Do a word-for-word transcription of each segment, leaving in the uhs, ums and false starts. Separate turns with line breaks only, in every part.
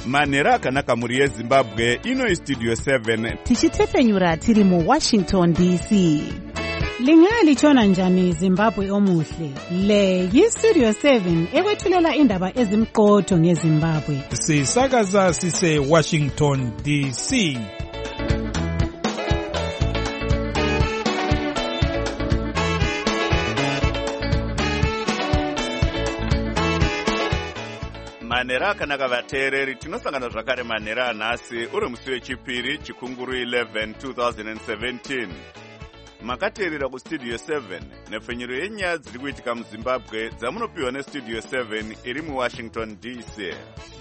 manhero akanaka mhuri yezimbabwe. Ino istudio seven
tichitefenyura tiri muwashington D C.
Lingalitshona njani Zimbabwe omuhle? Le yistudio seven ekwethulela indaba ezimqotho ngeZimbabwe.
Sisakaza sise Washington D C.
manhero akanaka vateereri, tinosangana zvakare manhero anhasi uri musi wechipiri chikunguru eleven twenty seventeen. Makateerera kustudio seven nefenyero yenyaya dziri kuitika muzimbabwe dzamunopiwa nestudio seven iri muwashington D C.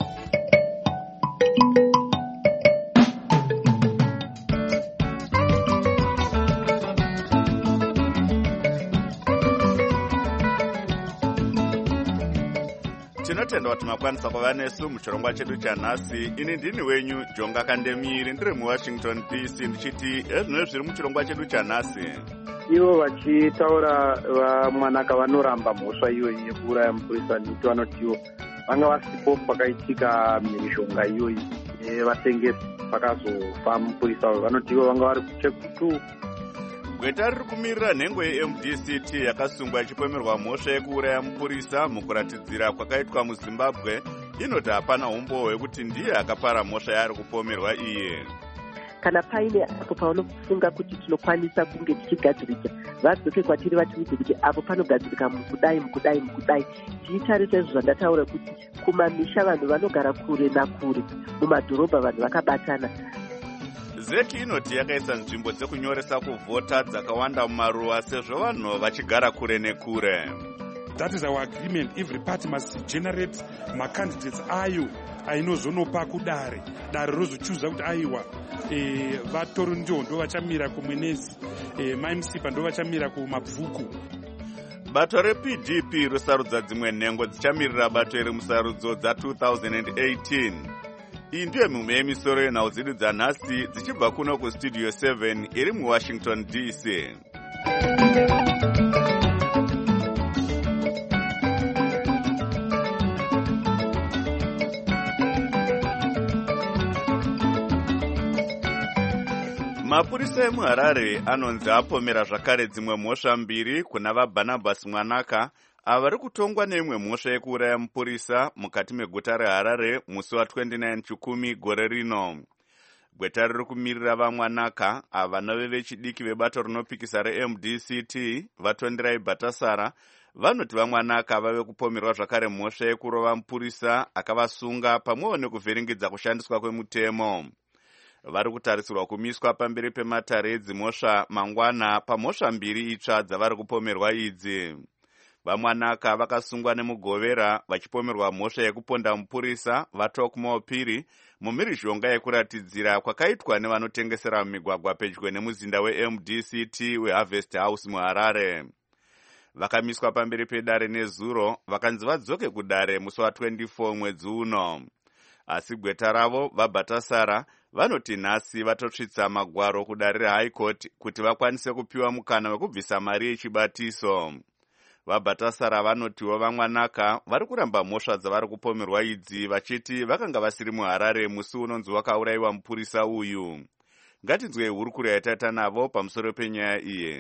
Tinotenda kuti makwanisa kuva nesu muchirongwa chedu chanhasi. Ini ndini wenyu Jonga Kandemiri, ndiri muwashington D C, ndichiti ezvino zviri muchirongwa chedu chanhasi.
Ivo vachitaura vamwanaka vanoramba mhosva iyoyi yekuuraya mupurisa Niti vanoti ivo vanga vasipo pakaitika mhirizhonga iyoyi yevatengesi pakazofa mupurisa uyu. Vanoti ivo vanga vari kuchekutu.
Gweta riri kumirira nhengo ye-M D C T yakasungwa ichipomerwa mhosva yekuuraya mupurisa mukuratidzira kwakaitwa muZimbabwe inoti hapana umbohwe yekuti ndiye akapara mhosva yaari kupomerwa iye.
Kana paine apo paunofunga kuti tinokwanisa kunge tichigadzirika, vadzoke kwatiri vatiudze kuti apo panogadzirika mukudai mukudai mukudai. Tiitarisa izvo zvandataura kuti kumamisha vanhu vanogara kure nakure, mumadhorobha vanhu vakabatana.
Zeki inoti yakaisa nzvimbo dzekunyoresa kuvhota dzakawanda mumaruwa sezvo vanhu vachigara kure nekure.
That is our agreement. Every party must generate macandidates ayo ainozonopa kudare. Dare rozochuza kuti aiwa e, vatoro ndio ndo vachamira kumwenezi, e, maimsipa ndo vachamira kumabvuku.
Bato re-P D P rosarudza dzimwe nhengo dzichamirira bato iri musarudzo dza-twenty eighteen. Iyi ndiyo mimwe yemisoro yenhau dzedu dzanhasi dzichibva kuno kustudio seven iri muwashington D C. Mapurisa emuHarare anonzi apomera zvakare dzimwe mhosva mbiri kuna vaBarnabas Mwanaka avari kutongwa neimwe mhosva yekuuraya mupurisa mukati meguta reHarare musi wa-twenty-nine Chikumi gore rino. Gweta riri kumirira vaMwanaka ava nave vechidiki vebato rinopikisa re-M D C T vatonderai Bhatasara vanoti vaMwanaka vave kupomerwa zvakare mhosva yekurova mupurisa akavasunga pamwewo nekuvhiringidza kushandiswa kwemutemo. Vari kutarisirwa kumiswa pamberi pematare edzimhosva mangwana pamhosva mbiri itsva dzavari kupomerwa idzi. VaMwanaka vakasungwa nemugovera vachipomerwa mhosva yekuponda mupurisa vaTokmo Phiri mumhirizhonga yekuratidzira kwakaitwa nevanotengesera mumigwagwa pedyo nemuzinda we-M D C T weHarvest House muHarare. Vakamiswa pamberi pedare nezuro vakanzi vadzoke kudare musi wa-twenty-four mwedzi uno. Asi gweta ravo vaBhatasara vanoti nhasi vatosvitsa magwaro kudare reHigh Court kuti vakwanise kupiwa mukana wekubvisa mari yechibatiso. VaBhatasara vanotiwo vaMwanaka vari kuramba mhosva dzavari kupomerwa idzi vachiti vakanga vasiri muHarare musi unonzi wakaurayiwa mupurisa uyu. Ngatinzwei hurukuro yataita navo pamusoro penyaya iyi.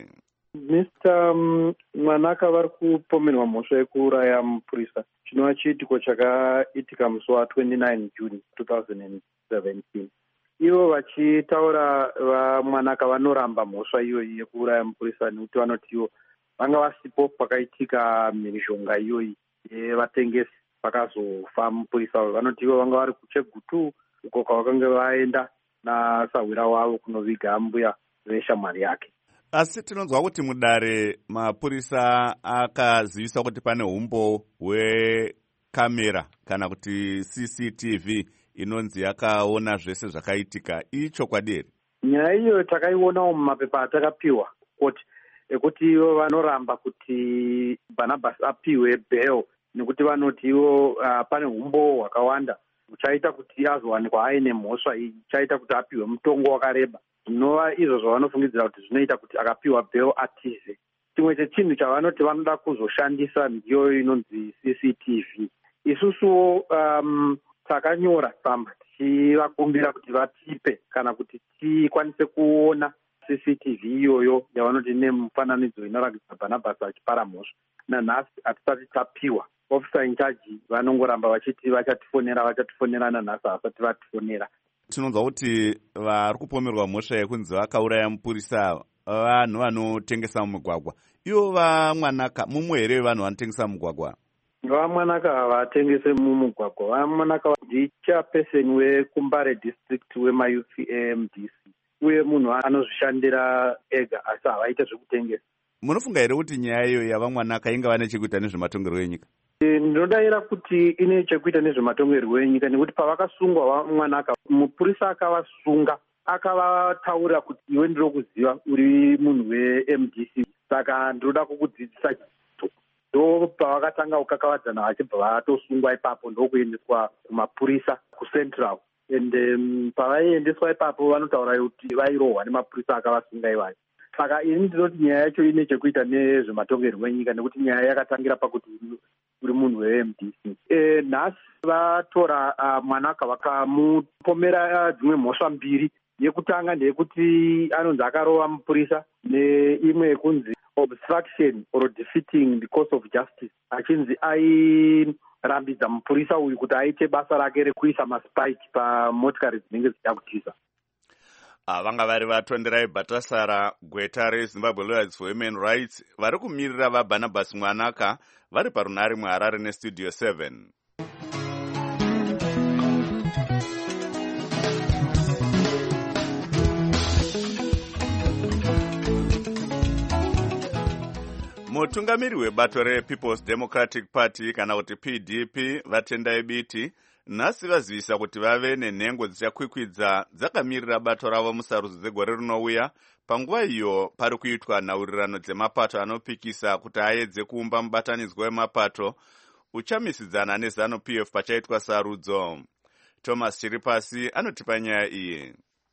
Mister Mwanaka vari kupomerwa mhosva yekuuraya mupurisa chinova chiitiko chakaitika musi wa-twenty-nine June twenty seventeen. Ivo vachitaura vaMwanaka vanoramba mhosva iyoyi yekuuraya mupurisa nekuti vanoti ivo vanga vasipo pakaitika mhirizhonga iyoyi yevatengesi pakazofa mupurisa uyu. Vanoti ivo vanga vari kuchegutu uko kwavakanga vaenda nasahwira wavo kunoviga mbuya veshamwari yake.
Asi tinonzwa kuti mudare mapurisa akazivisa kuti pane umbo hwekamera kana kuti C C T V inonzi yakaona zvese zvakaitika. Ichokwadi here?
Nyaya iyo takaionawo mumapepa atakapiwa kuti ekuti ivo vanoramba kuti Barnabas apiwe bail nekuti vanoti ivo uh, pane umbo hwakawanda huchaita kuti azowanikwa aine mhosva ichaita kuti apiwe mutongo wakareba. Zvinova izvo zvavanofungidzira kuti zvinoita kuti akapiwa bail atize. Chimwe chechinhu chavanoti vanoda kuzoshandisa ndiyo inonzi C C T V. Isusu um, takanyora tsamba tichivakumbira kuti vatipe kana kuti tikwanise kuona C C T V iyoyo yavanoti nemufananidzo inoratidza Barnabas achipara mhosva. Nanhasi hatisati tapiwa. Officer in charge vanongoramba vachiti vachatifonera vachatifonera nanhasi havasati vatifonera.
Tinonzwa kuti vari kupomerwa mhosva yekunzi vakauraya mupurisa vanhu vanotengesa mumugwagwa. Ivo vaMwanaka mumwe here vanhu vanotengesa mumugwagwa?
VaMwanaka havatengese mumugwagwa. VaMwanaka ndichairperson weKumbare district wema-U P M D C uye munhu anozvishandira ega asi havaite zvekutengesa.
Munofunga here kuti nyaya iyo yavaMwanaka ingava nechekuita nezvematongerwo enyika?
Ndinodavira kuti ine chekuita nezvematongerwo enyika nekuti pavakasungwa vaMwanaka mupurisa akavasunga akavataurira kuti iwe ndiri kuziva uri munhu we-M D C saka ndinoda kukudzidzisa chito. Ndo pavakatanga kukakavadzana vachibva vatosungwa ipapo ndokuendeswa kumapurisa kuCentral. Ende um, pavaiendeswa ipapo vanotaura kuti vairohwa nemapurisa akavasunga ivayo. Saka ini ndinoti nyaya yacho ine chekuita nezvematongerwo enyika nekuti nyaya yakatangira pakuti uri munhu we-M D C. E, nhasi vatora uh, Mwanaka vakamupomera dzimwe uh, mhosva mbiri. Yekutanga ndeyekuti anonzi akarova mupurisa neimwe yekunzi obstruction or defeating the course of justice. Achinzi airambidza mupurisa uyu kuti aite basa rake rekuisa maspike pamotikari dzinenge dzichida kutiza.
Vanga vari vatonderai Bhatasara, gweta reZimbabwe Lawyers for Human Rights vari kumirira vaBarnabas Mwanaka vari parunare muHarare neStudio seven. Mutungamiri webato rePeople's Democratic Party kana kuti P D P vatendai biti nhasi vazivisa kuti vave nenhengo dzichakwikwidza dzakamirira bato ravo musarudzo dzegore rinouya panguva iyo pari kuitwa nhaurirano dzemapato anopikisa kuti aedze kuumba mubatanidzwa wemapato uchamisidzana neZanu P F pachaitwa sarudzo. Thomas Chiripasi anotipa nyaya iyi.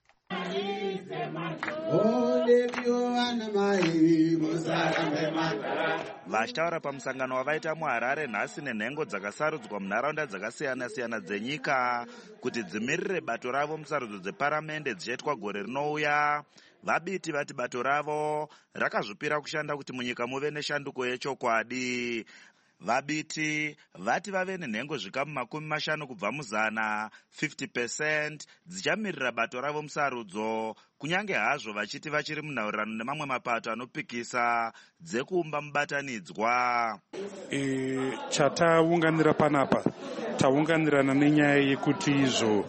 Vachitaura pamusangano wavaita muHarare nhasi nenhengo dzakasarudzwa munharaunda dzakasiyana-siyana dzenyika kuti dzimirire bato ravo musarudzo dzeparamende dzichaitwa gore rinouya. Vabiti vati bato ravo rakazvipira kushanda kuti munyika muve neshanduko yechokwadi. Vabiti vati vave nenhengo zvikamu makumi mashanu kubva muzana fifty percent dzichamirira bato ravo musarudzo, kunyange hazvo vachiti vachiri munhaurirano nemamwe mapato anopikisa dzekuumba mubatanidzwa.
E, chataunganira panapa taunganirana nenyaya yekuti izvo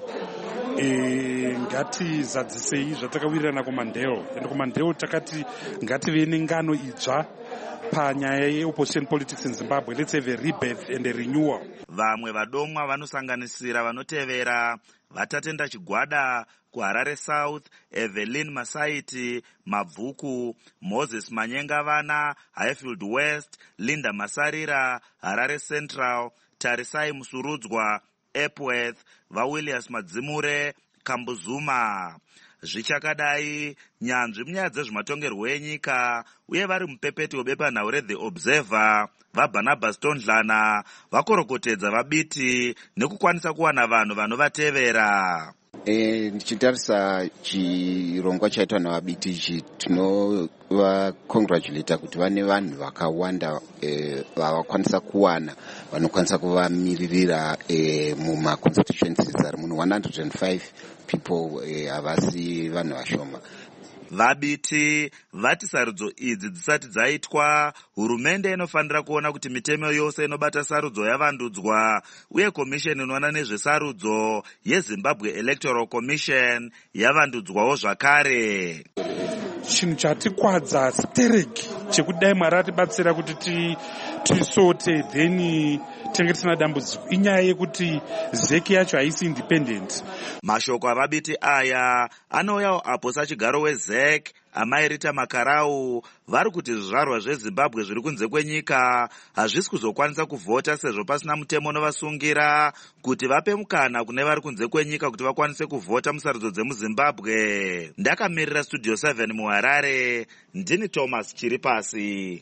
e, ngatizadzisei zvatakawirirana kumandeo. Ende kumandeo takati ngative nengano idzva panyaya yeopposition politics in Zimbabwe. Let's have a rebirth and a renewal.
Vamwe vadomwa vanosanganisira vanotevera vatatenda chigwada kuHarare South, Evelyn Masaiti Mabvuku, Moses Manyengavana, Highfield West, Linda Masarira, Harare Central, Tarisai Musurudzwa, Epworth, vaWilliams Madzimure, Kambuzuma. Zvichakadai, nyanzvi munyaya dzezvematongerwo enyika uye vari mupepeti webepanhau reThe Observer vaBarnabas Tondlana vakorokotedza vabiti nekukwanisa kuwana vanhu vanovatevera.
E, ndichitarisa chirongwa chaitwa navabiti ichi tinovacongratulata kuti vane vanhu vakawanda e, vavakwanisa kuwana vanokwanisa kuvamiririra e, mumaconstituencies ari muno one hundred five people havasi e, vanhu vashoma.
Vabiti vati sarudzo idzi dzisati dzaitwa, hurumende inofanira kuona kuti mitemo yose inobata sarudzo yavandudzwa uye komisheni inoona nezvesarudzo yeZimbabwe Electoral Commission yavandudzwawo zvakare.
Chinhu chatikwadza stereki chekudai Mwari atibatsira kuti tisote then tenge tisina dambudziko inyaya yekuti zeki yacho haisi independent.
Mashoko avabiti aya anouyawo apo sachigaro wezek amairita Makarau vari kuti zvizvarwa zveZimbabwe zviri kunze kwenyika hazvisi kuzokwanisa kuvhota sezvo pasina mutemo unovasungira kuti vape mukana kune vari kunze kwenyika kuti vakwanise kuvhota musarudzo dzemuZimbabwe. Ndakamirira Studio seven muHarare, ndini Thomas Chiripasi.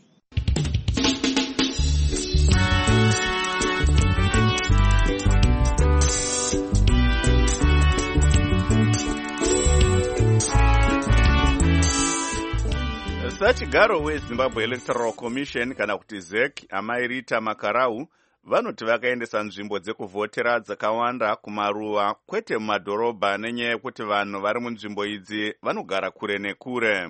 sachigaro wezimbabwe electoral commission kana kuti Z E C amai Rita Makarau vanoti vakaendesa nzvimbo dzekuvhotera dzakawanda kumaruwa kwete mumadhorobha nenyaya yekuti vanhu vari munzvimbo idzi vanogara kure nekure.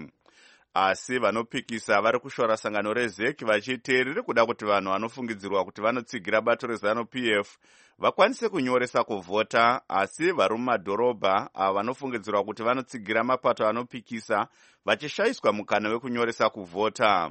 Asi vanopikisa vari kushora sangano reZ E C vachiti riri kuda kuti vanhu vanofungidzirwa kuti vanotsigira bato reZanu P F vakwanise kunyoresa kuvhota, asi vari mumadhorobha ava vanofungidzirwa kuti vanotsigira mapato anopikisa vachishayiswa mukana wekunyoresa kuvhota.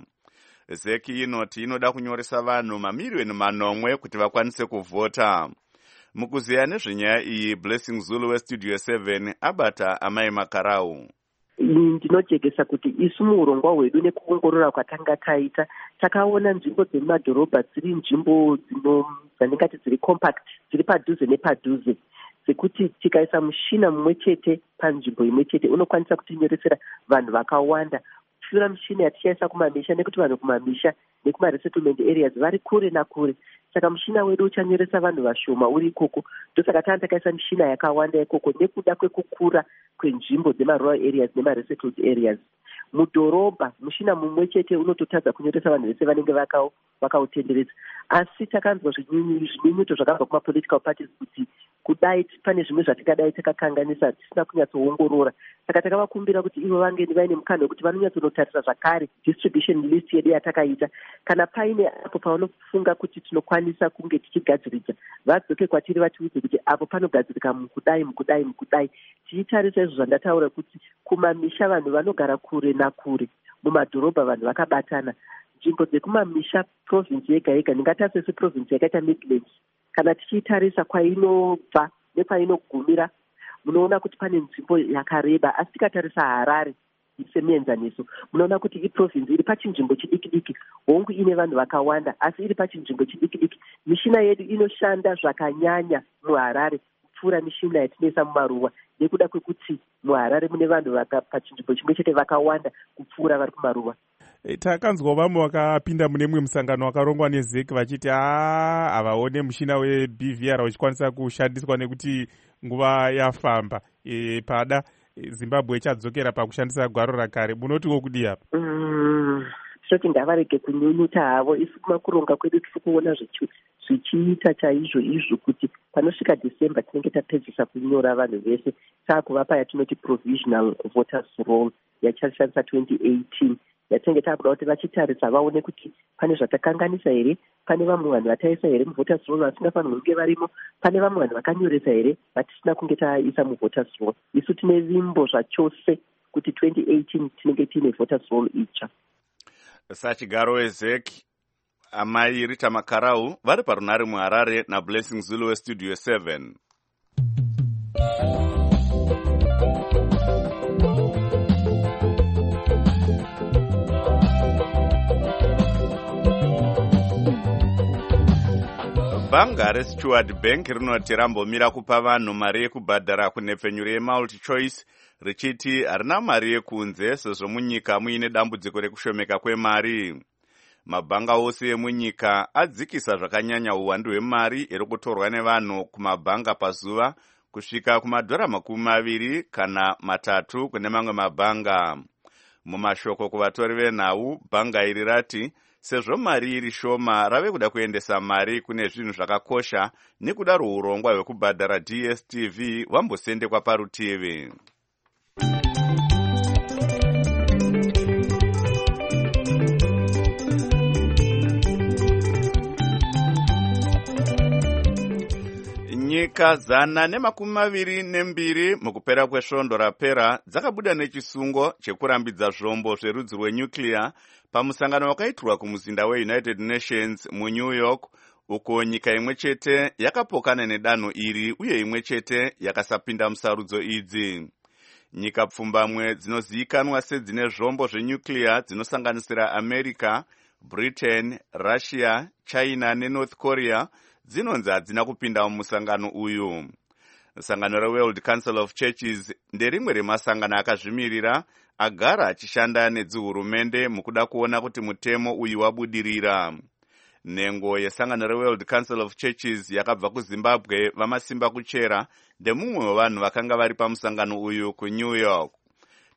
Z E C inoti inoda kunyoresa vanhu mamiriyoni manomwe kuti vakwanise kuvhota. Mukuziya nezvenyaya iyi, Blessing Zulu weStudio seven abata amai Makarau.
Ndinojekesa kuti isu muurongwa hwedu nekuongorora kwatanga taita takaona nzvimbo dzemumadhorobha dziri nzvimbo dzandingati dziri compact, dziri padhuze nepadhuze, sekuti tikaisa mushina mumwe chete panzvimbo imwe chete unokwanisa kutinyoresera vanhu vakawanda. Kupfuura mushina yatichaisa kumamisha, nekuti vanhu kumamisha nekumaresettlement areas vari kure nakure, saka mushina wedu uchanyoresa vanhu vashoma uri ikoko. Ndosaka tanga takaisa mushina yakawanda ikoko nekuda kwekukura kwenzvimbo dzemarural areas nemaresettled areas. Mudhorobha mushina mumwe chete unototadza kunyoresa vanhu vese vanenge vakautenderedza. Asi takanzwa zvinyunyuto zvakabva kumapolitical parties kuti kudai pane zvimwe zvatingadai takakanganisa tisina kunyatsoongorora, saka takavakumbira kuti ivo vange vaine mukana wekuti vanonyatsonotarisa zvakare distribution list yedu yatakaita. Kana paine apo paunofunga kuti tinokwanisa kunge tichigadziridza, vadzoke kwatiri vatiudze kuti apo panogadzirika mukudai mukudai mukudai. Tichitarisa izvo zvandataura kuti kumamisha vanhu vanogara kure nakure, mumadhorobha vanhu vakabatana. Nzvimbo dzekumamisha province yega yega, ndingatarisa seprovince yakaita Midlands, kana tichitarisa kwainobva nekwainogumira munoona kuti pane nzvimbo yakareba. Asi tikatarisa Harare semuenzaniso, munoona kuti iprovince iri pachinzvimbo chidiki diki, hongu ine vanhu vakawanda asi iri pachinzvimbo chidiki diki. Mishina yedu inoshanda zvakanyanya muHarare kupfuura mishina yatinoisa mumaruwa, nekuda kwekuti muHarare mune vanhu pachinzvimbo chimwe chete vakawanda kupfuura vari kumaruwa.
Takanzwa vamwe vakapinda mune mumwe musangano wakarongwa neZ E C vachiti aa havaone mushina weB V R uchikwanisa kushandiswa nekuti nguva yafamba. E, pada Zimbabwe chadzokera pakushandisa gwaro rakare. Munotiwo kudi apa?
Mm, soti ngavarege kunyunyuta havo. Isu kumakuronga kwedu tiri kuona zvichiita chaizvo izvo kuti panosvika December tinenge tapedzisa kunyora vanhu vese. Taakuvapa yatinoti provisional voters roll yachashandisa twenty eighteen. Yatinenge taakuda kuti vachitarisa vaone kuti pane zvatakanganisa here, pane vamwe vanhu vataisa here muvoters roll vasingafanirwi kunge varimo, pane vamwe vanhu vakanyoresa here vatisina kunge taisa muvoters roll. Isu tine vimbo zvachose kuti twenty eighteen tinenge tiine voters roll itsva.
Sachigaro weZ E C amai Rita Makarau vari parunare muHarare naBlessing Zulu weStudio seven. Bhanga reSteward Bank rinoti rambomira kupa vanhu mari yekubhadhara kunhepfenyuro yeMultichoice richiti harina mari yekunze sezvo munyika muine dambudziko rekushomeka kwemari. Mabhanga ose emunyika adzikisa zvakanyanya uwandu hwemari iri kutorwa nevanhu kumabhanga pazuva kusvika kumadhora makumi maviri kana matatu kune mamwe mabhanga. Mumashoko kuvatori venhau, bhanga iri rati sezvo mari iri shoma rave kuda kuendesa mari kune zvinhu zvakakosha nekudaro urongwa hwekubhadhara D S T V hwambosendekwa parutivi. Nyika zana nemakumi maviri nembiri mukupera kwesvondo rapera dzakabuda nechisungo chekurambidza zvombo zverudzi rwenyuclear pamusangano wakaitirwa kumuzinda weUnited Nations muNew York, uko nyika imwe chete yakapokana nedanho iri uye imwe chete yakasapinda musarudzo idzi. Nyika pfumbamwe dzinozivikanwa sedzine zvombo zvenyuclear dzinosanganisira America, Britain, Russia, China neNorth Korea dzinonzi hadzina kupinda mumusangano uyu. Sangano reWorld Council of Churches nderimwe remasangano akazvimirira agara achishanda nedzihurumende mukuda kuona kuti mutemo uyu wabudirira. Nhengo yesangano reWorld Council of Churches yakabva kuZimbabwe vamasimba kuchera ndemumwe wevanhu vakanga vari pamusangano uyu kuNew York.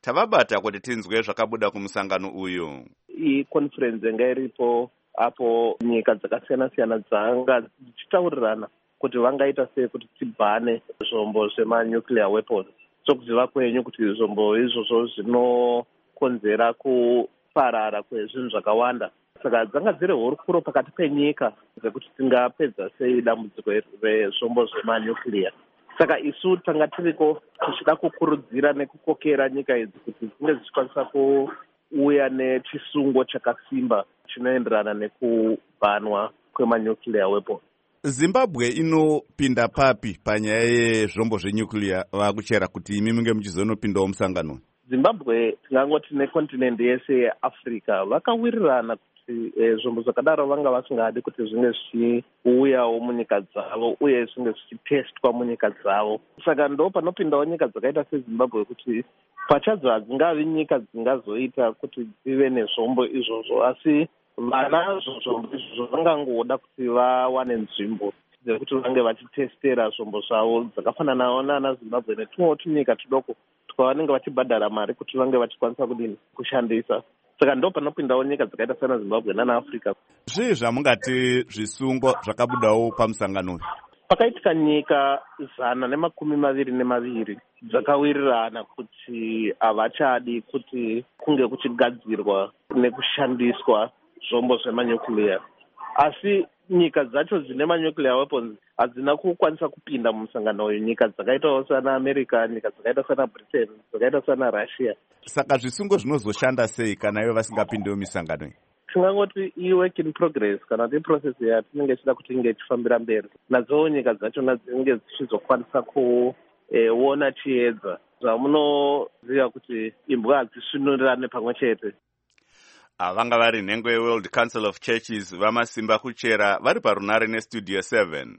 tavabata kuti tinzwe zvakabuda kumusangano uyu.
iconference yanga iripo apo nyika dzakasiyana-siyana dzanga dzichitaurirana kuti vangaita sei kuti tibhane zvombo zvemanuclear weapons. Sokuziva kwenyu kuti zvombo izvozvo zvinokonzera kuparara kwezvinhu zvakawanda. Saka dzanga dziri hurukuro pakati penyika dzekuti tingapedza sei dambudziko rezvombo zvemanuclear. Saka isu tanga tiriko tichida kukurudzira nekukokera nyika idzi kuti dzinge dzichikwanisa kuuya nechisungo chakasimba chinoenderana nekubhanwa kwemanuclear weapons.
Zimbabwe inopinda papi panyaya yezvombo zvenuclear vakuchera kuti imi munge muchizonopindawo musangano?
Zimbabwe tingangoti nekontinent yese yeAfrica vakawirirana kuti e, zvombo zvakadaro vanga vasingadi kuti zvinge zvichiuyawo munyika dzavo uye zvinge zvichitestwa munyika dzavo. Saka ndo panopindawo nyika dzakaita seZimbabwe kuti pachadzo hadzingavi nyika dzingazoita kuti dzive nezvombo izvozvo, asi vanazvo zvombo izvozvo vangangoda kuti vawane nzvimbo dzekuti vange vachitestera zvombo zvavo dzakafananawo nana Zimbabwe netumwewo tunyika tudoko twavanenge vachibhadhara mari kuti vange vachikwanisa kudini kushandisa. Saka ndo panopindawo nyika dzakaita sana Zimbabwe nana Africa.
Zvii zvamungati zvisungo zvakabudawo pamusangano?
Pakaitika nyika zana nemakumi maviri nemaviri dzakawirirana kuti havachadi kuti kunge kuchigadzirwa nekushandiswa zvombo zvemanuclear. Asi nyika dzacho dzine manuclear weapons hadzina kukwanisa kupinda mumusangano uyu. Nyika dzakaitawo sana America, nyika dzakaita sana Britain, dzakaita sana Russia.
Saka zvisungo zvinozoshanda sei kana ivo vasingapindiwo misangano iyi?
Tingangoti i-work in progress kana kuti process yatinenge tichida kuti inge ichifambira mberi. Nadzowo nyika dzachona dzinenge dzichizokwanisa kuona chiedza. Zvamunoziva kuti imbwa hadzisvinurane pamwe chete.
Vanga vari nhengo yeWorld Council of Churches vamasimba kuchera vari parunare nestudio seven.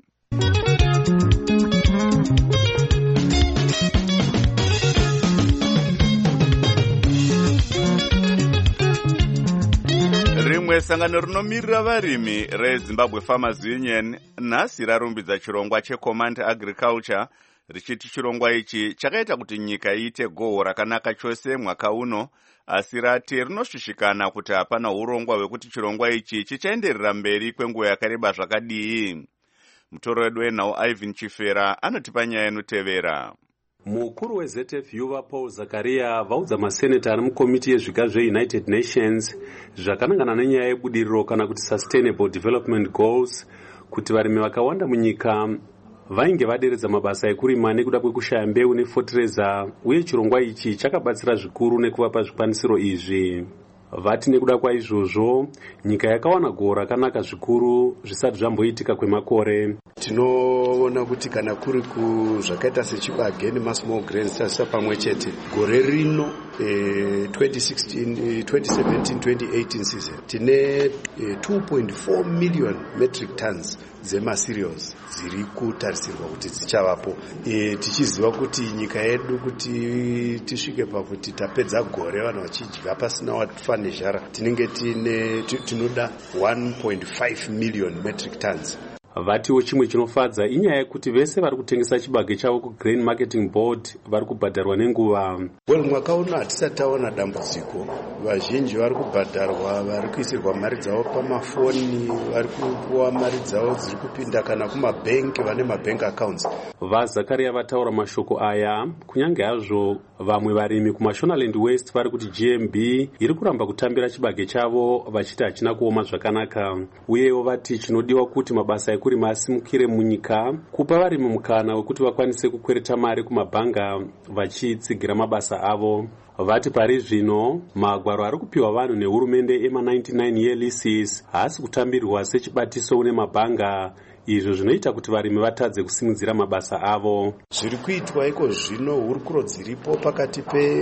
Rimwe sangano rinomirira varimi reZimbabwe Farmers Union nhasi rarumbidza chirongwa cheCommand Agriculture richiti chirongwa ichi chakaita kuti nyika iite gohwo rakanaka chose mwaka uno, asi rati rinosvishikana kuti hapana urongwa hwekuti chirongwa ichi chichaenderera mberi kwenguva yakareba zvakadii. Mutoro wedu wenhau Ivan Chifera anotipa nyaya inotevera.
Mukuru weZ F U Paul Zakaria vaudza maseneta ari mukomiti yezviga zveUnited Nations zvakanangana nenyaya yebudiriro kana kuti Sustainable Development Goals kuti varimi vakawanda munyika vainge vaderedza mabasa ekurima nekuda kwekushaya mbeu nefotereza, uye chirongwa ichi chakabatsira zvikuru nekuvapa zvikwanisiro izvi. Vati nekuda kwaizvozvo nyika yakawana gohwo rakanaka zvikuru zvisati zvamboitika kwemakore.
Tinoona kuti kana kuri kuzvakaita sechibage nemasmall grains tasisa pamwe chete gore rino eh, twenty sixteen, twenty seventeen twenty eighteen season tine eh, two point four million metric tons dzemacereals dziri kutarisirwa kuti dzichavapo. E, tichiziva kuti nyika yedu kuti tisvike pakuti tapedza gore vanhu vachidya pasina watufa nezhara tinenge tine tinoda one point five million metric tons.
Vatiwo chimwe chinofadza inyaya yekuti vese vari kutengesa chibage chavo kuGrain Marketing Board vari kubhadharwa nenguva.
Well, mwaka uno hatisati taona dambudziko. Vazhinji vari kubhadharwa, vari kuisirwa mari dzavo pamafoni, vari kupuwa mari dzavo dziri kupinda kana kumabhenki, vane mabank accounts.
VaZakaria vataura mashoko aya kunyange hazvo vamwe varimi kuMashonaland West vari kuti G M B iri kuramba kutambira chibage chavo vachiti hachina kuoma zvakanaka, uyewo vati chinodiwa kuti mabasa ekurima asimukire munyika, kupa varimi mukana wekuti vakwanise kukwereta mari kumabhanga vachitsigira mabasa avo. Vati pari zvino magwaro ari kupiwa vanhu nehurumende ema ninety-nine year leases haasi kutambirwa sechibatiso une mabhanga, izvo zvinoita kuti varimi vatadze kusimudzira mabasa avo.
Zviri kuitwa iko zvino hurukuro dziripo pakati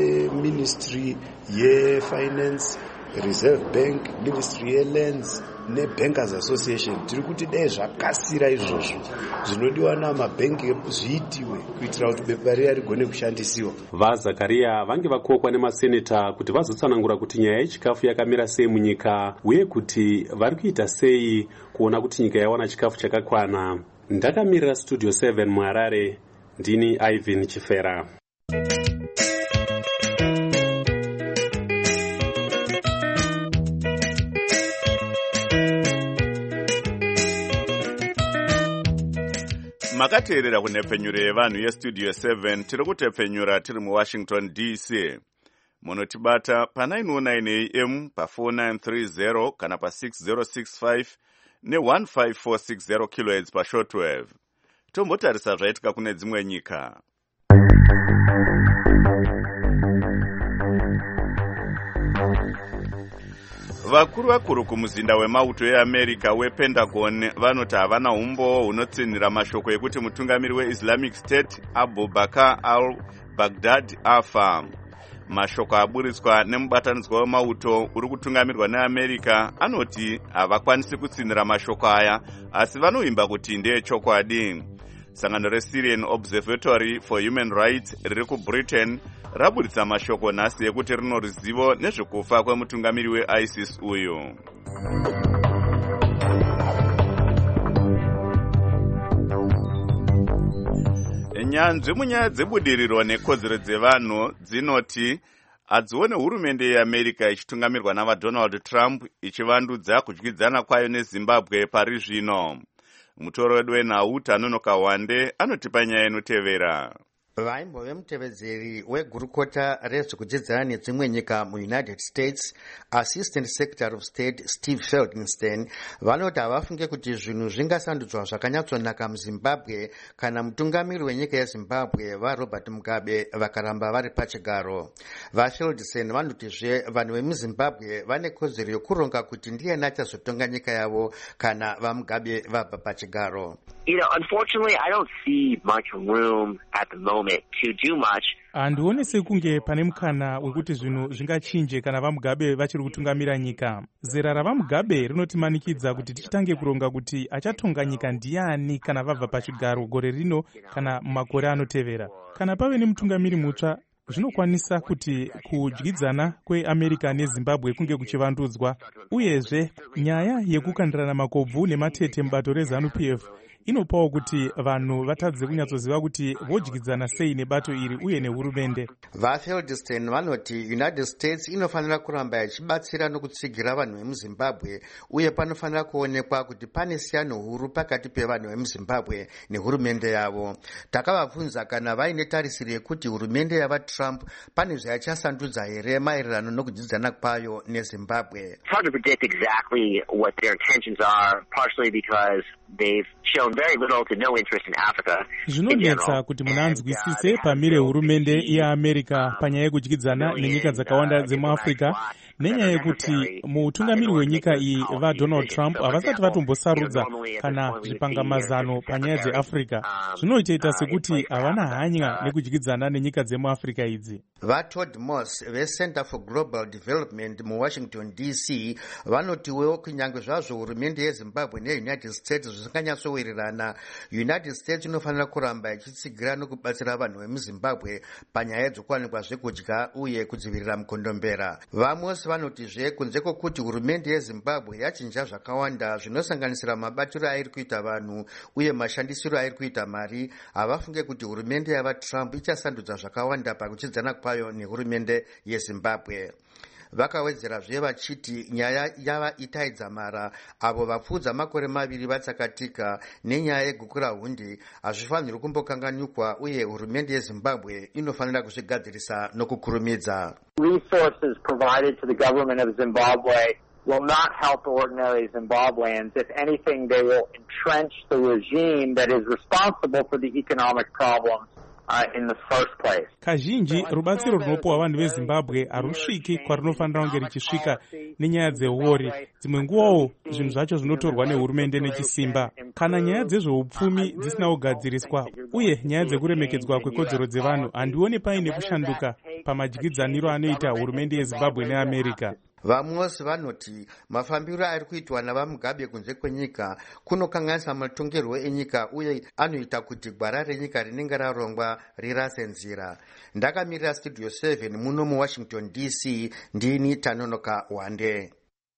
peMinistry yeFinance, Reserve Bank, Ministry yeLands neBankers Association. Tiri kuti dai zvakasira izvozvo zvinodiwa namabhengi zviitiwe kuitira kuti bepa riya rigone kushandisiwa.
VaZakaria vange vakokwa nemaseneta kuti vazotsanangura kuti nyaya yechikafu yakamira sei munyika, uye kuti vari kuita sei kuona kuti nyika yawana chikafu chakakwana. Ndakamirira Studio seven muHarare, ndini Ivan Chifera.
makateerera kunhepfenyuro yevanhu yestudio seven tiri kutepfenyura tiri muwashington D C. Munotibata pa nine oh nine A M pa four nine three zero kana pa six zero six five ne one five four six zero kilohertz pa shortwave. Tombotarisa zvaitika kune dzimwe nyika. Vakuru vakuru kumuzinda wemauto eAmerica wePentagon vanoti havana umbo hunotsinhira mashoko ekuti mutungamiri weIslamic State Abu Bakr al-Baghdadi afa. Mashoko aburitswa nemubatanidzwa wemauto uri kutungamirwa neAmerica anoti havakwanisi kutsinhira mashoko aya, asi vanoimba kuti ndeechokwadi. Sangano reSyrian Observatory for Human Rights riri kuBritain raburitsa mashoko nhasi ekuti rino ruzivo nezvekufa kwemutungamiri weISIS uyu. Nyanzvi munyaya dzebudiriro nekodzero dzevanhu dzinoti hadzione hurumende yeAmerica ichitungamirwa navaDonald Trump ichivandudza kudyidzana kwayo neZimbabwe pari zvino. Mutoro wedu wenhau Tanonoka Wande anotipa nyaya inotevera.
Vaimbove mutevedzeri wegurukota rezvekudyidzana nedzimwe nyika muUnited States, Assistant Secretary of State Steve Feldstein, vanoti havafunge kuti zvinhu zvingasandudzwa zvakanyatsonaka muZimbabwe kana mutungamiri wenyika yeZimbabwe vaRobert Mugabe vakaramba vari pachigaro. VaFeldstein vanotizve vanhu vemuZimbabwe vane kodzero yokuronga kuti ndiyena achazotonga nyika yavo kana vaMugabe vabva pachigaro.
You know, unfortunately, I don't see much room at the moment to do much.
Handioni sekunge pane mukana wekuti zvinhu zvingachinje kana vaMugabe vachiri kutungamira nyika. Zera ravaMugabe rinotimanikidza kuti tichitange kuronga kuti achatonga nyika ndiani kana vabva pachigaro gore rino kana mumakore anotevera. Kana pave nemutungamiri mutsva, zvinokwanisa kuti kudyidzana kweAmerica neZimbabwe kunge kuchivandudzwa. Uyezve, nyaya yekukandirana makobvu nematete mubato reZANU-P F inopawo kuti vanhu vatadze kunyatsoziva kuti vodyidzana sei nebato iri uye nehurumende.
VaFeldstein vanoti United States inofanira kuramba ichibatsira nokutsigira vanhu vemuZimbabwe, uye panofanira kuonekwa kuti pane siyano huru pakati pevanhu vemuZimbabwe nehurumende yavo. Takavabvunza kana vaine tarisiro yekuti hurumende yavaTrump pane zvayachasandudza here maererano nokudyidzana kwayo neZimbabwe.
It's hard to predict exactly what their intentions are, partially because they've shown very little to no interest in Africa.
Zvinonetsa kuti munanzwisise pamire hurumende yeAmerica panyaya yekudyidzana nenyika dzakawanda dzemuAfrica, nenyaya yekuti muutungamiri wenyika iyi vaDonald Trump havasati vatombosarudza kana zvipangamazano panyaya dzeAfrica. Zvinoita sekuti havana hanya nekudyidzana nenyika dzemuAfrica idzi.
VaTodd Moss veCenter for Global Development muWashington D C vanotiwo kunyange zvazvo hurumende yeZimbabwe neUnited States zvisikanyatsowirirana, United States inofanira kuramba ichitsigira nokubatsira vanhu vemuZimbabwe panyaya dzokuwanikwa zvekudya uye kudzivirira mukondombera. Vamos vanotizve kunze kwokuti hurumende yeZimbabwe yachinja zvakawanda zvinosanganisira mabatiro airi kuita vanhu uye mashandisiro airi kuita mari, havafunge kuti hurumende yavaTrump ichasandudza zvakawanda pakuchidzana kwayo nehurumende yeZimbabwe. Vakawedzerazve vachiti nyaya yava itaidza mara avo vapfuudza makore maviri vatsakatika nenyaya yeguku rahundi hazvifaniri kumbokanganyukwa, uye hurumende yeZimbabwe inofanira kuzvigadzirisa nokukurumidza.
Resources provided to the government of Zimbabwe will not help ordinary Zimbabweans. If anything, they will entrench the regime that is responsible for the economic problems Uh, in the first place.
Kazhinji rubatsiro runopiwa vanhu veZimbabwe harusviki kwarinofanira kunge richisvika nenyaya dzeuori. Dzimwe nguvawo zvinhu zvacho zvinotorwa nehurumende nechisimba. Kana nyaya dzezveupfumi dzisina kugadziriswa uye nyaya dzekuremekedzwa kwekodzero dzevanhu, handioni paine kushanduka pamadyidzaniro anoita hurumende yeZimbabwe neAmerica.
Vamwe vanoti mafambiro ari kuitwa navaMugabe kunze kwenyika kunokanganisa matongerwo enyika uye anoita kuti gwara renyika rinenge rarongwa rirase nzira. Ndakamirira Studio seven muno muWashington D C, ndini Tanonoka Wande.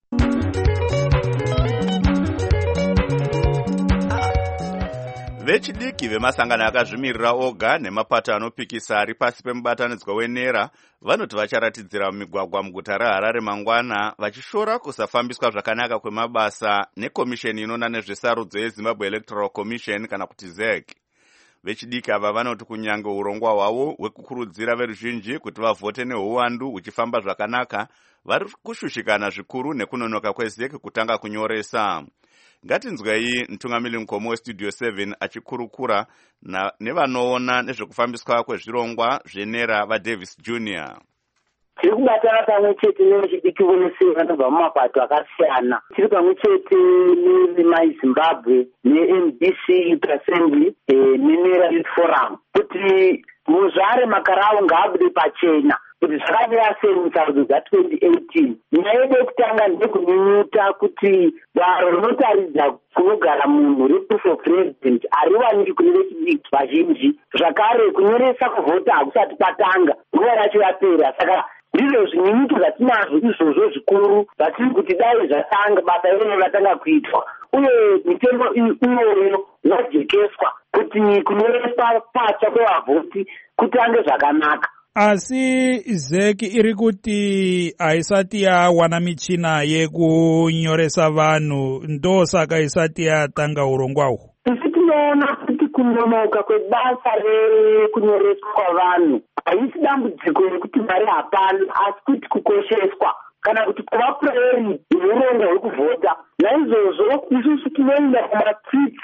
Vechidiki vemasangano akazvimirira oga nemapato anopikisa ari pasi pemubatanidzwa wenera vanoti vacharatidzira mumigwagwa muguta reHarare mangwana vachishora kusafambiswa zvakanaka kwemabasa nekomisheni inoona nezvesarudzo yeZimbabwe Electoral Commission kana kuti Z E C. Vechidiki ava vanoti kunyange urongwa hwavo hwekukurudzira veruzhinji kuti vavhote neuwandu huchifamba zvakanaka, vari kushushikana zvikuru nekunonoka kwezek kutanga kunyoresa. Ngatinzwei mutungamiri mukoma westudio seven achikurukura nevanoona nezvekufambiswa kwezvirongwa zvenera vaDavis Junior.
Tiri kubatana pamwe chete nevechidiki vose vanobva mumapato akasiyana. Tiri pamwe chete nemaZimbabwe ne-M D C Youth Assembly nenera Youth Forum kuti muzvare makarau ngaabude pachena kuti zvakamira sei musarudzo dza-twenty eighteen. Nyaya yedu yekutanga ndekunyunyuta kuti daro rinotaridza kunogara munhu reproof of resident hariwaniki kune vechidiki vazhinji. Zvakare kunyoresa kuvhota hakusati kwatanga, nguva yacho yapera. Saka ndizvo zvinyunyuto zvatinazvo izvozvo zvikuru zvatiri kuti dai zvatanga basa iroro ratanga kuitwa, uye mitemo iyoyo yajekeswa kuti kunyoreswa pacha kwevavhoti kutange zvakanaka.
Asi zeki iri kuti haisati yawana michina yekunyoresa vanhu, ndosaka isati yatanga urongwa uhu.
Isi tinoona kuti kunonoka kwebasa rekunyoreswa kwavanhu haisi dambudziko rekuti mari hapana, asi kuti kukosheswa kana kuti kuva priority yeurongwa hwekuvhota. Naizvozvo isusu tinoenda kumatsitsi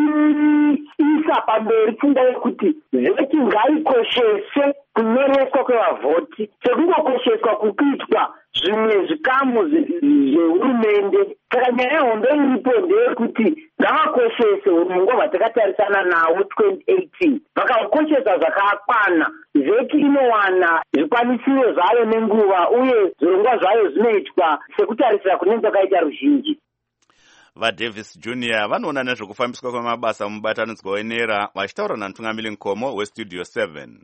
tichiisa pamberi pfungwa yekuti zeki ngaikoshese kunyoreswa kwevavhoti sekungokosheswa kukuitwa zvimwe zvikamu zvehurumende. Saka nyaya yehondo iripo ndeyekuti ngavakoshese urongwa hwatakatarisana nawo twenty eighteen. Vakakoshesa zvakakwana, zeki inowana zvikwanisiro zvayo nenguva, uye zvirongwa zvayo zvinoitwa sekutarisira kunenge kwakaita ruzhinji.
VaDavis Junior vanoona nezvekufambiswa kwemabasa mubatanidzwa wenera, vachitaura namutungamiri mukoma westudio seven.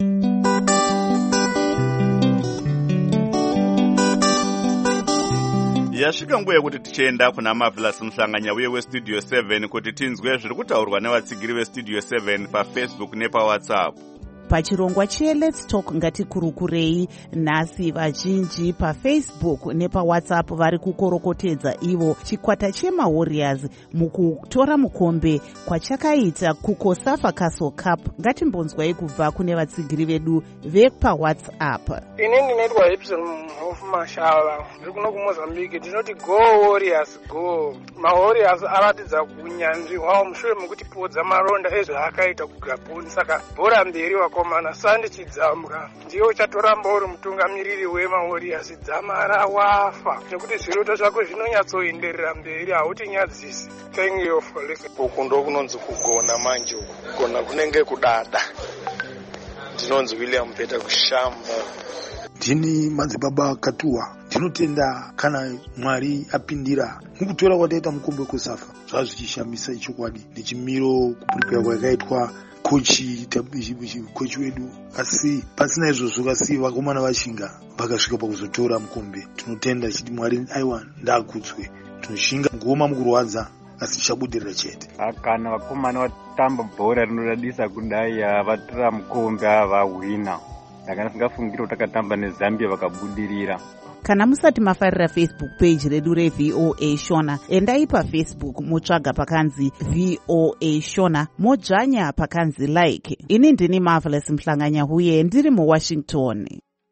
Yasvika nguva yekuti tichienda kuna Marvelous Muhlanganya uye westudio seven kuti tinzwe zviri kutaurwa nevatsigiri vestudio seven paFacebook nepaWhatsApp.
Pachirongwa cheLet's Talk ngatikurukurei nhasi vazhinji paFacebook nepawhatsapp vari kukorokotedza ivo chikwata chemaWarriors mukutora mukombe kwachakaita kuCOSAFA Castle Cup. Ngatimbonzwai kubva kune vatsigiri vedu vepawhatsapp.
Ini ndinoitwa Epson Mhofu Mashava, ndiri kuno kuMozambique. Ndinoti go Warriors go. MaWarriors aratidza unyanzvi hwavo mushure mekutipodza maronda ezvaakaita kuGaboni. Saka bhora mberi wakomana Sandi Chidzambwa ndiyo uchatoramba uri mutungamiriri wemaWarriors. Dzamara wafa nekuti zviroto zvako zvinonyatsoenderera mberi, hauti nyadzisi. Thank you for listening.
Uku ndo kunonzi kugona manje, kugona kunenge kudada. Ndinonzi William Peter Kushamba.
Ndini madzibaba Katuwa. Tinotenda kana Mwari apindira mukutora kwataita mukombe weCOSAFA zvazvichishamisa ichokwadi nechimiro kuprepare kwakaitwa kochi kochi wedu, asi pasina izvozvo kasi vakomana vashinga vakasvika pakuzotora mukombe. Tinotenda chiti Mwari aiwa ndakudzwe, tinoshinga ngoma mukurwadza asi tichabudirira chete.
Kana vakomana vatamba bhora rinodadisa kudai vatora mukombe avahwina, ndakana singafungire takatamba neZambia vakabudirira.
Kana musati mafarira Facebook page redu reV O A Shona, endai paFacebook mutsvaga pakanzi V O A Shona, modzvanya pakanzi like. Ini ndini Marvelous Muhlanganya uye ndiri muWashington.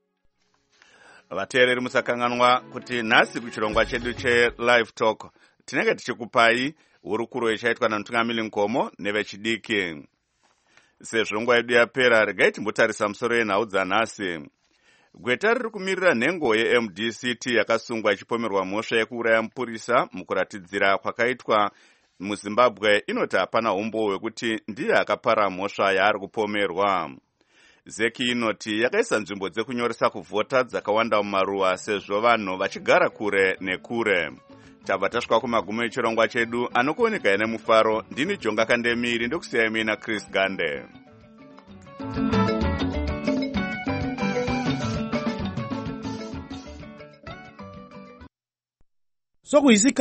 Vateereri musakanganwa kuti nhasi kuchirongwa chedu cheLive Talk tinenge tichikupai hurukuro ichaitwa namutungamiri mukoma nevechidiki. Sezvo nguva yedu yapera, regai timbotarisa musoro yenhau dzanhasi. Gweta riri kumirira nhengo ye-M D C T yakasungwa ichipomerwa mhosva yekuuraya mupurisa mukuratidzira kwakaitwa muZimbabwe inoti hapana umbo hwekuti ndiye akapara mhosva yaari kupomerwa. Zeki inoti yakaisa nzvimbo dzekunyoresa kuvhota dzakawanda mumaruwa sezvo vanhu vachigara kure nekure. Tabva tasvika kumagumo echirongwa chedu, anokuoneka nemufaro. Ndini Jonga Kandemiri, ndokusiyai mina Chris Gande.
Sokuhisika